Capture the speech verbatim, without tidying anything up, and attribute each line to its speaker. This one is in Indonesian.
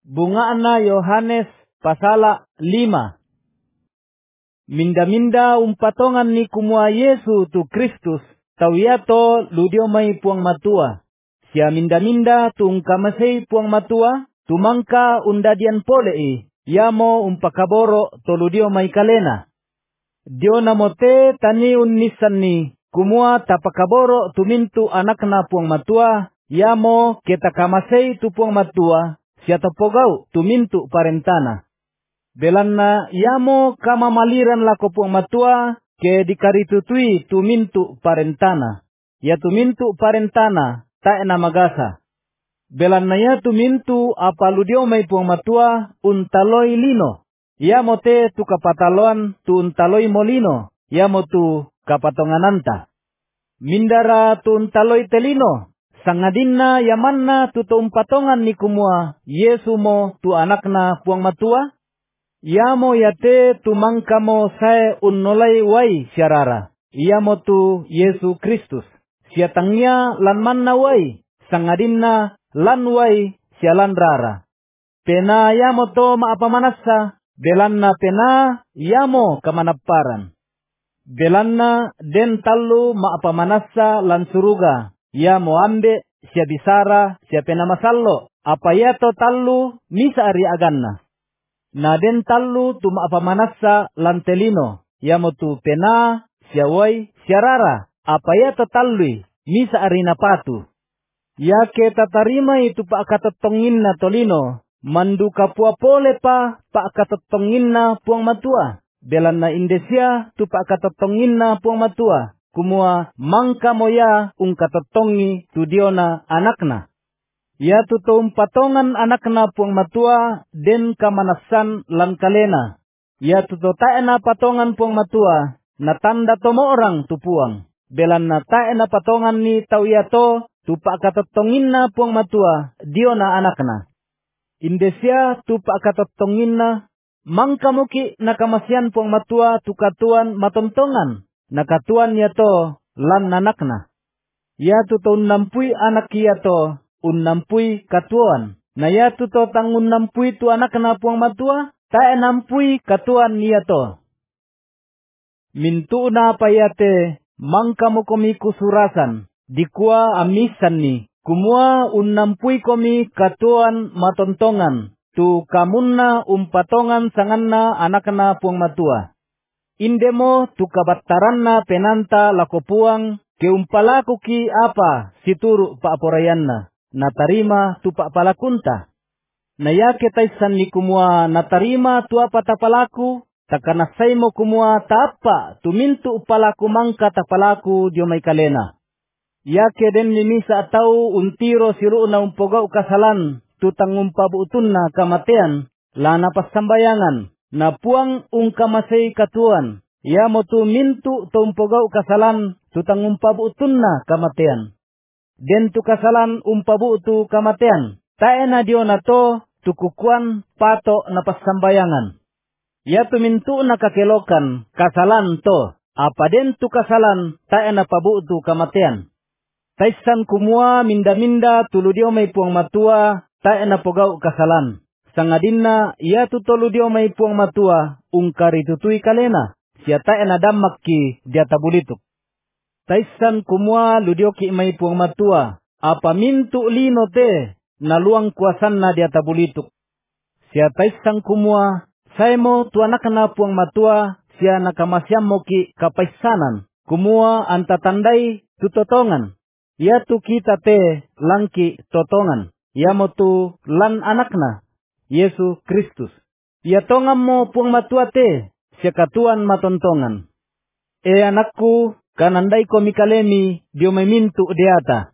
Speaker 1: Bungaana Yohanes pasala lima. Minda-minda umpatongan ni kumua Yesu tu Kristus tawiato ludio may puang matua. Siya minda-minda tu ungkamasay puang matua tumangka undadian polei yamo umpakaboro to ludio may kalena. Dio namote tani unnisan ni kumua tapakaboro tumintu anak na puang matua yamo ketakamasay tu puang matua siya tapogau tumintu parentana. Belanna yamo kamamaliran lako puang matua ke dikaritutui tumintu parentana. Ya tumintu parentana taena magasa. Belanna ya tumintu apaludio may puang matua untaloy lino. Yamo te tu kapataloan tu untaloy molino. Yamo tu kapatongananta. Mindara tu untaloy telino. Sangadinna yamanna tu tumpatongan ni kumua Yesu mo tu anakna puang matua. Yamo yate tumangkamo sae unnolay way siarara. Yamo tu Yesu Kristus. Siatangnya lan manna way. Sangadinna lan way sialan rara. Pena yamo to maapamanasa. Belanna pena yamo kamanaparan. Belanna den tallu maapamanasa lan suruga. Yamo ambe siya bisara siya pena masallo. Apa yato tallu misa ari aganna. Na den tallu tu maapamanasa lantelino. Yamo tu pena, siyaway, siyarara. Apaya tatallui, misa arina patu. Ya ke tatarima itu pa akatatongin na tolino. Mandu kapua pole pa pa akatatongin na puang matua. Belan na Indonesia tu pa akatatongin na puang matua. Kumua mangka moya ung katatongi tu diona anakna. Ya tutum patongan anak na puang matua den kamanasan lan kalena. Ya tuto taena patongan puang matua na tanda tomo orang tu puang. Belan na taena patongan ni tawiato tu pa katatongin na puang matua dio na anakna. Indonesia tu pa katatongin na mangkamuki na kamasian puang matua tu katuan matontongan. Na katuan yato lan anakna. Ya tuto nampui anak yato. Unnampui katuan. Na ya tuto tang unnampui tu anak na puang matua. Ta enampui katuan niya to. Mintu na payate. Mangkamu komi kusurasan. Dikwa amisan ni. Kumua unnampui komi katuan matontongan. Tu kamunna umpatongan sanganna anak na puang matua. Indemo tu kabattaran na penanta lakopuang. Keumpalaku ki apa situru paaporayanna. Natarima tu pa palakunta. Naya ketaisan ni kumua natarima tu apa tapalaku. Takanasay mo kumua tapa tumintu palaku mangka tapalaku dio may kalena. Ya keden limisa atau untiro siru na umpogau kasalan. Tutang umpabuutun na kamatean. Lana pasambayangan. Na puang ungkamasay katuan. Ya mo tu mintu to umpogau kasalan. Tutang umpabuutun na kamatean. Den tu kasalan umpabu tu kamatean. Taena dio na to tukukuan pato na pasambayangan. Ya tumintu na kakelokan kasalan to. Apa den tu kasalan taena pabu tu kamatean. Taisan kumua minda-minda tulu dio may puang matua taena pogau kasalan. Sangadinna ya tu tolu dio may puang matua ungkari tutui kalena. Siya taena damakki dia tabulituk. Taisan kumua ludioki may puang matua. Apa mintu lino te. Naluang kuasan na dia tabulituk. Siya taisan kumua. Saymo tu anak na puang matua. Siya nakamasyam mo ki kapaisanan. Kumua antatandai tutotongan. Ya tu kita te langki totongan. Ya mo tu lan anak na. Yesu Kristus. Ya tongam mo puang matua te. Siya katuan matontongan. E anakku. Kanandai ko mikalemi dio may mintu deata.